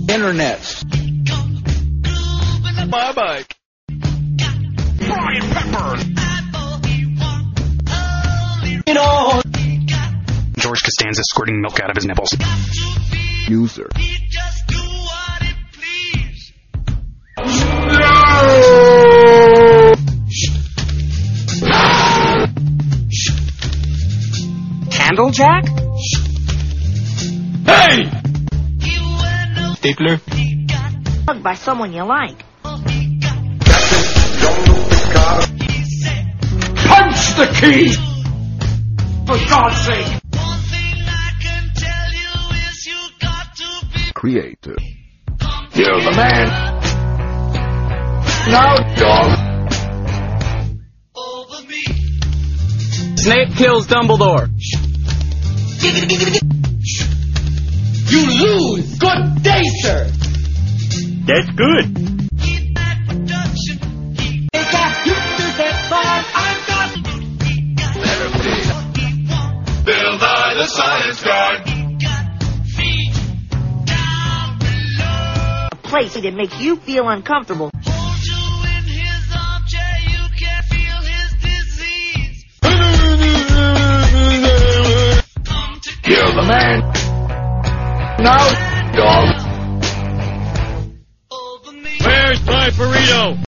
Internets. My bike. Brian Pepper. You know. George Costanza squirting milk out of his nipples. User. Candlejack? Hey! Stapler. Hugged by someone you like. Punch the key! For God's sake! Creator. You're the man. Now, dog. Snape kills Dumbledore. You lose! Good day, sir! That's good. Bill Nye the Science Guy. A place that makes you feel uncomfortable. You're the man. Now, dog. Where's my burrito?